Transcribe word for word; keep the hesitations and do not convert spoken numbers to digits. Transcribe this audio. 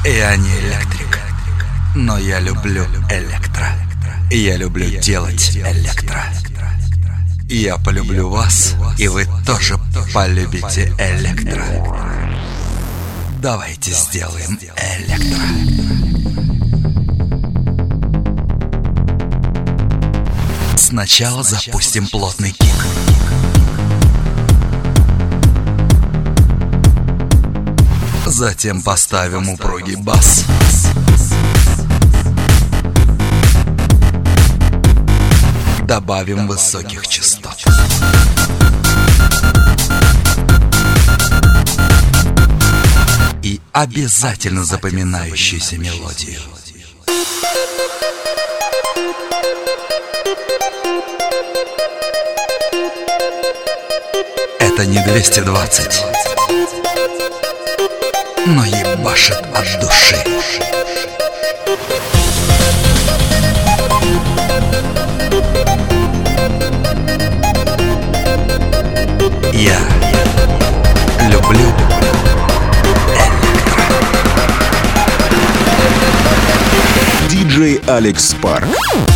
Я не электрик, но я люблю электро. Я люблю делать электро. Я полюблю вас, и вы тоже полюбите электро. Давайте сделаем электро. Сначала запустим плотный кик. Затем поставим упругий бас. Добавим высоких частот. И обязательно запоминающуюся мелодию. Это не двести двадцать, но ебашит от души. Я люблю электро. Диджей Алекс Парк.